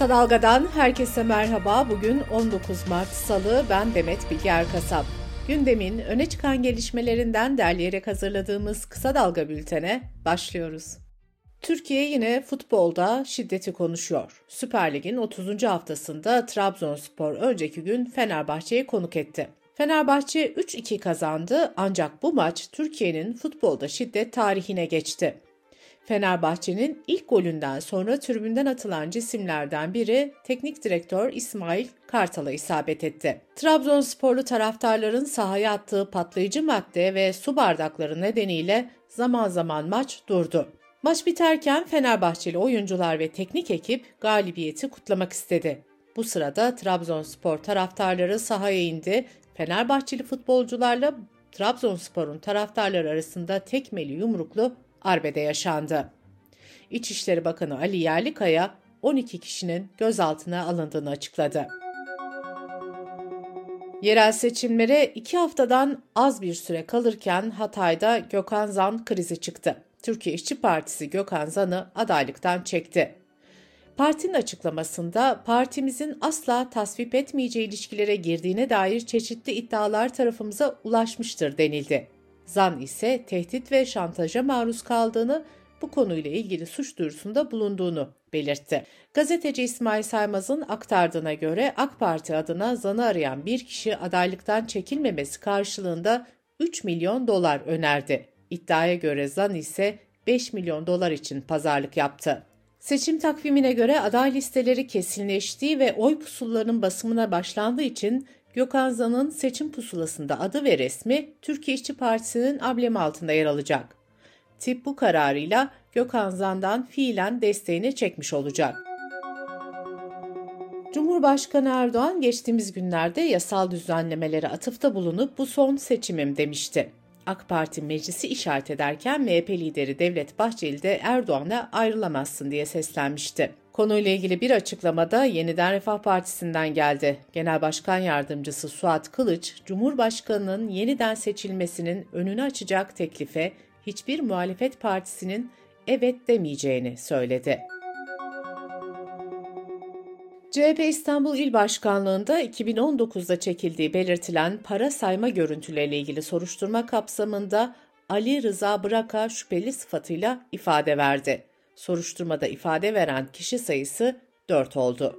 Kısa Dalga'dan herkese merhaba. Bugün 19 Mart Salı, ben Demet Bilge Erkasap. Gündemin öne çıkan gelişmelerinden derleyerek hazırladığımız Kısa Dalga bültene başlıyoruz. Türkiye yine futbolda şiddeti konuşuyor. Süper Lig'in 30. haftasında Trabzonspor önceki gün Fenerbahçe'ye konuk etti. Fenerbahçe 3-2 kazandı, ancak bu maç Türkiye'nin futbolda şiddet tarihine geçti. Fenerbahçe'nin ilk golünden sonra tribünden atılan cisimlerden biri teknik direktör İsmail Kartal'a isabet etti. Trabzonsporlu taraftarların sahaya attığı patlayıcı madde ve su bardakları nedeniyle zaman zaman maç durdu. Maç biterken Fenerbahçeli oyuncular ve teknik ekip galibiyeti kutlamak istedi. Bu sırada Trabzonspor taraftarları sahaya indi. Fenerbahçeli futbolcularla Trabzonspor'un taraftarları arasında tekmeli yumruklu arbede yaşandı. İçişleri Bakanı Ali Yerlikaya 12 kişinin gözaltına alındığını açıkladı. Yerel seçimlere 2 haftadan az bir süre kalırken Hatay'da Gökhan Zan krizi çıktı. Türkiye İşçi Partisi Gökhan Zan'ı adaylıktan çekti. Partinin açıklamasında partimizin asla tasvip etmeyeceği ilişkilere girdiğine dair çeşitli iddialar tarafımıza ulaşmıştır denildi. Zan ise tehdit ve şantaja maruz kaldığını, bu konuyla ilgili suç duyurusunda bulunduğunu belirtti. Gazeteci İsmail Saymaz'ın aktardığına göre AK Parti adına Zan'ı arayan bir kişi adaylıktan çekilmemesi karşılığında 3 milyon dolar önerdi. İddiaya göre Zan ise 5 milyon dolar için pazarlık yaptı. Seçim takvimine göre aday listeleri kesinleştiği ve oy pusullarının basımına başlandığı için Gökhan Zan'ın seçim pusulasında adı ve resmi Türkiye İşçi Partisi'nin amblemi altında yer alacak. TİP bu kararıyla Gökhan Zan'dan fiilen desteğini çekmiş olacak. Cumhurbaşkanı Erdoğan geçtiğimiz günlerde yasal düzenlemelere atıfta bulunup bu son seçimim demişti. AK Parti meclisi işaret ederken MHP lideri Devlet Bahçeli de Erdoğan'a ayrılamazsın diye seslenmişti. Konuyla ilgili bir açıklamada Yeniden Refah Partisi'nden geldi. Genel Başkan Yardımcısı Suat Kılıç, Cumhurbaşkanı'nın yeniden seçilmesinin önünü açacak teklife hiçbir muhalefet partisinin evet demeyeceğini söyledi. CHP İstanbul İl Başkanlığı'nda 2019'da çekildiği belirtilen para sayma görüntüleriyle ilgili soruşturma kapsamında Ali Rıza Bırak'a şüpheli sıfatıyla ifade verdi. Soruşturmada ifade veren kişi sayısı 4 oldu.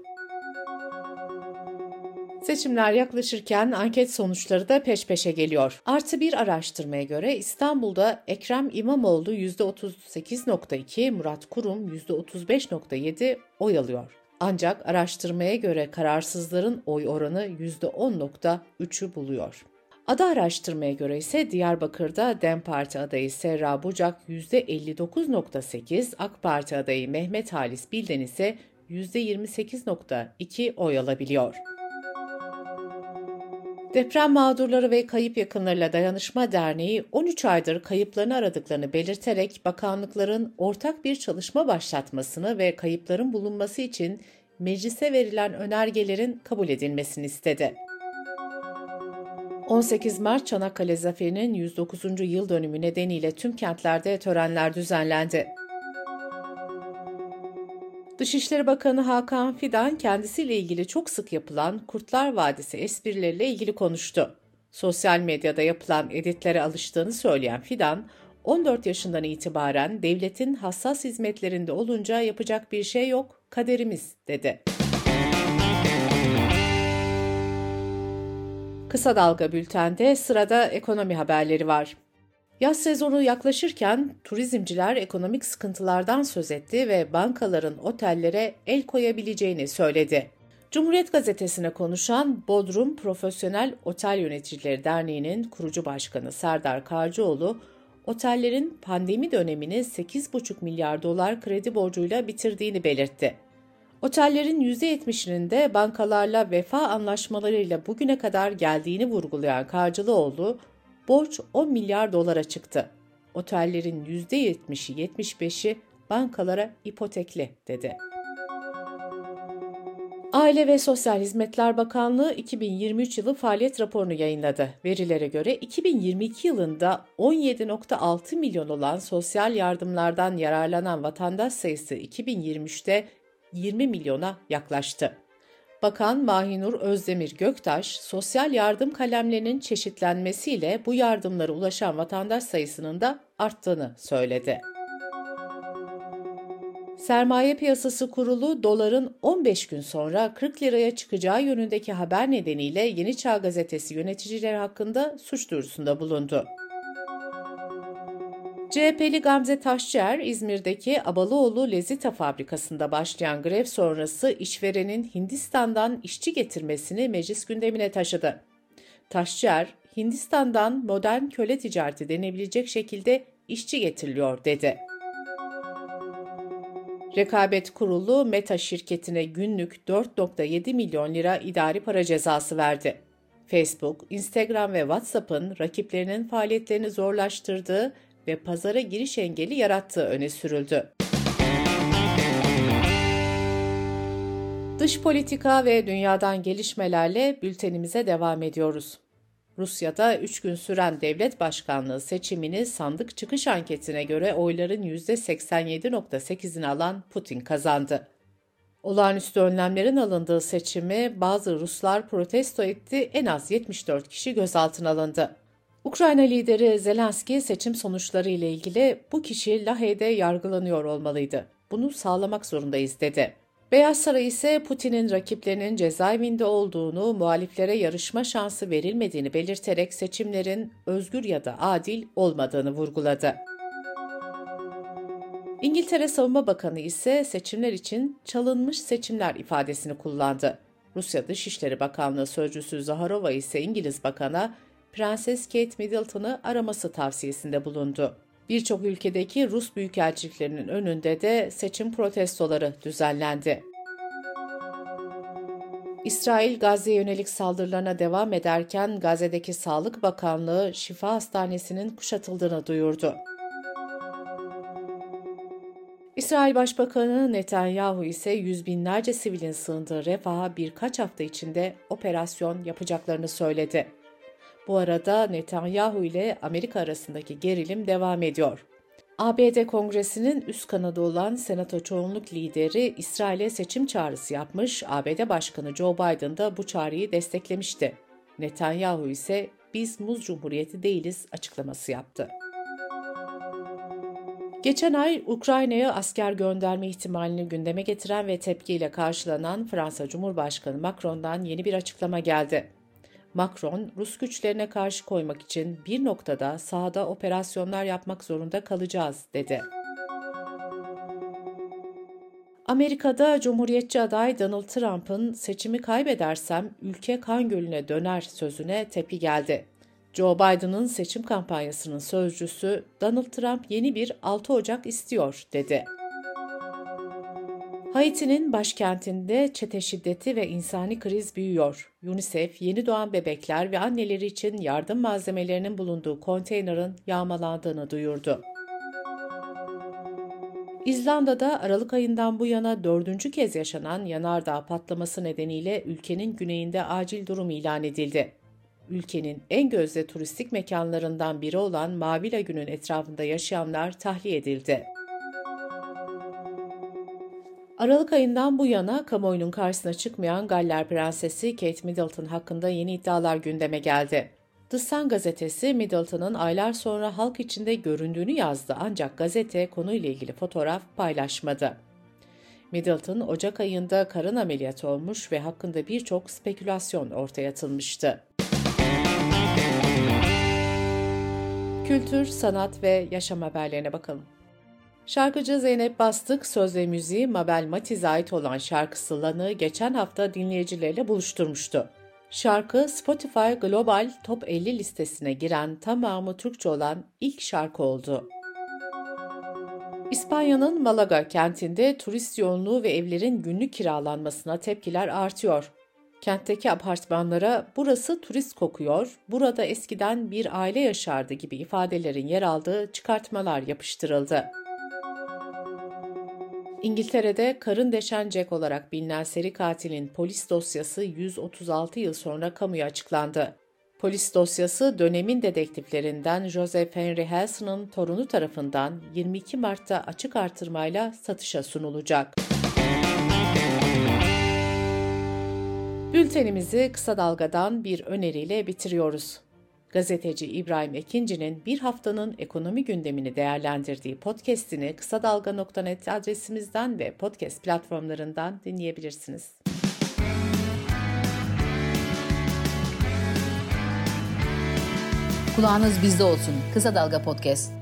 Seçimler yaklaşırken anket sonuçları da peş peşe geliyor. Artı bir araştırmaya göre İstanbul'da Ekrem İmamoğlu %38.2, Murat Kurum %35.7 oy alıyor. Ancak araştırmaya göre kararsızların oy oranı %10.3'ü buluyor. Ada araştırmaya göre ise Diyarbakır'da DEM Parti adayı Serra Bucak %59.8, AK Parti adayı Mehmet Halis Bilden ise %28.2 oy alabiliyor. Deprem Mağdurları ve Kayıp Yakınlarıyla Dayanışma Derneği 13 aydır kayıplarını aradıklarını belirterek bakanlıkların ortak bir çalışma başlatmasını ve kayıpların bulunması için meclise verilen önergelerin kabul edilmesini istedi. 18 Mart Çanakkale Zaferi'nin 109. yıl dönümü nedeniyle tüm kentlerde törenler düzenlendi. Dışişleri Bakanı Hakan Fidan kendisiyle ilgili çok sık yapılan Kurtlar Vadisi esprileriyle ilgili konuştu. Sosyal medyada yapılan editlere alıştığını söyleyen Fidan, 14 yaşından itibaren devletin hassas hizmetlerinde olunca yapacak bir şey yok, kaderimiz dedi. Kısa Dalga Bülten'de sırada ekonomi haberleri var. Yaz sezonu yaklaşırken turizmciler ekonomik sıkıntılardan söz etti ve bankaların otellere el koyabileceğini söyledi. Cumhuriyet Gazetesi'ne konuşan Bodrum Profesyonel Otel Yöneticileri Derneği'nin kurucu başkanı Serdar Karcıoğlu, otellerin pandemi dönemini 8,5 milyar dolar kredi borcuyla bitirdiğini belirtti. Otellerin %70'inin de bankalarla vefa anlaşmalarıyla bugüne kadar geldiğini vurgulayan Karcıoğlu, borç 10 milyar dolara çıktı. Otellerin %70'i 75'i bankalara ipotekli dedi. Aile ve Sosyal Hizmetler Bakanlığı 2023 yılı faaliyet raporunu yayınladı. Verilere göre 2022 yılında 17,6 milyon olan sosyal yardımlardan yararlanan vatandaş sayısı 2023'te 20 milyona yaklaştı. Bakan Mahinur Özdemir Göktaş, sosyal yardım kalemlerinin çeşitlenmesiyle bu yardımlara ulaşan vatandaş sayısının da arttığını söyledi. Sermaye Piyasası Kurulu, doların 15 gün sonra 40 liraya çıkacağı yönündeki haber nedeniyle Yeni Çağ Gazetesi yöneticileri hakkında suç duyurusunda bulundu. CHP'li Gamze Taşçıer, İzmir'deki Abalıoğlu Lezita Fabrikası'nda başlayan grev sonrası işverenin Hindistan'dan işçi getirmesini meclis gündemine taşıdı. Taşçıer, Hindistan'dan modern köle ticareti denebilecek şekilde işçi getiriliyor dedi. Rekabet Kurulu, Meta şirketine günlük 4,7 milyon lira idari para cezası verdi. Facebook, Instagram ve WhatsApp'ın rakiplerinin faaliyetlerini zorlaştırdığı ve pazara giriş engeli yarattığı öne sürüldü. Dış politika ve dünyadan gelişmelerle bültenimize devam ediyoruz. Rusya'da 3 gün süren devlet başkanlığı seçimini sandık çıkış anketine göre oyların %87,8'ini alan Putin kazandı. Olağanüstü önlemlerin alındığı seçimi bazı Ruslar protesto etti, en az 74 kişi gözaltına alındı. Ukrayna lideri Zelenski seçim sonuçları ile ilgili "Bu kişi Lahey'de yargılanıyor olmalıydı. Bunu sağlamak zorundayız." dedi. Beyaz Saray ise Putin'in rakiplerinin cezaevinde olduğunu, muhaliflere yarışma şansı verilmediğini belirterek seçimlerin özgür ya da adil olmadığını vurguladı. İngiltere Savunma Bakanı ise seçimler için çalınmış seçimler ifadesini kullandı. Rusya Dışişleri Bakanlığı Sözcüsü Zaharova ise İngiliz Bakan'a Prenses Kate Middleton'ı araması tavsiyesinde bulundu. Birçok ülkedeki Rus büyükelçiliklerinin önünde de seçim protestoları düzenlendi. İsrail, Gazze'ye yönelik saldırılarına devam ederken Gazze'deki Sağlık Bakanlığı Şifa Hastanesi'nin kuşatıldığını duyurdu. İsrail Başbakanı Netanyahu ise yüz binlerce sivilin sığındığı Refah'a birkaç hafta içinde operasyon yapacaklarını söyledi. Bu arada Netanyahu ile Amerika arasındaki gerilim devam ediyor. ABD Kongresi'nin üst kanadı olan Senato Çoğunluk Lideri İsrail'e seçim çağrısı yapmış, ABD Başkanı Joe Biden da bu çağrıyı desteklemişti. Netanyahu ise "Biz Muz Cumhuriyeti değiliz" açıklaması yaptı. Geçen ay Ukrayna'ya asker gönderme ihtimalini gündeme getiren ve tepkiyle karşılanan Fransa Cumhurbaşkanı Macron'dan yeni bir açıklama geldi. Macron, Rus güçlerine karşı koymak için bir noktada sahada operasyonlar yapmak zorunda kalacağız, dedi. Amerika'da Cumhuriyetçi aday Donald Trump'ın "seçimi kaybedersem ülke kan gölüne döner" sözüne tepki geldi. Joe Biden'ın seçim kampanyasının sözcüsü "Donald Trump yeni bir 6 Ocak istiyor" dedi. Haiti'nin başkentinde çete şiddeti ve insani kriz büyüyor. UNICEF, yeni doğan bebekler ve anneleri için yardım malzemelerinin bulunduğu konteynerin yağmalandığını duyurdu. İzlanda'da Aralık ayından bu yana 4. kez yaşanan yanardağ patlaması nedeniyle ülkenin güneyinde acil durum ilan edildi. Ülkenin en gözde turistik mekanlarından biri olan Mavi Lagün'ün etrafında yaşayanlar tahliye edildi. Aralık ayından bu yana kamuoyunun karşısına çıkmayan Galler Prensesi Kate Middleton hakkında yeni iddialar gündeme geldi. The Sun gazetesi Middleton'ın aylar sonra halk içinde göründüğünü yazdı, ancak gazete konuyla ilgili fotoğraf paylaşmadı. Middleton, Ocak ayında karın ameliyatı olmuş ve hakkında birçok spekülasyon ortaya atılmıştı. Kültür, sanat ve yaşam haberlerine bakalım. Şarkıcı Zeynep Bastık, söz ve müziği Mabel Matiz'e ait olan şarkısı Lan'ı geçen hafta dinleyicileriyle buluşturmuştu. Şarkı, Spotify Global Top 50 listesine giren, tamamı Türkçe olan ilk şarkı oldu. İspanya'nın Malaga kentinde turist yoğunluğu ve evlerin günlük kiralanmasına tepkiler artıyor. Kentteki apartmanlara "burası turist kokuyor, burada eskiden bir aile yaşardı" gibi ifadelerin yer aldığı çıkartmalar yapıştırıldı. İngiltere'de karın deşen Jack olarak bilinen seri katilin polis dosyası 136 yıl sonra kamuya açıklandı. Polis dosyası dönemin dedektiflerinden Joseph Henry Helson'ın torunu tarafından 22 Mart'ta açık artırmayla satışa sunulacak. Bültenimizi Kısa Dalga'dan bir öneriyle bitiriyoruz. Gazeteci İbrahim Ekinci'nin bir haftanın ekonomi gündemini değerlendirdiği podcast'ini kısadalga.net adresimizden ve podcast platformlarından dinleyebilirsiniz. Kulağınız bizde olsun. Kısa Dalga Podcast.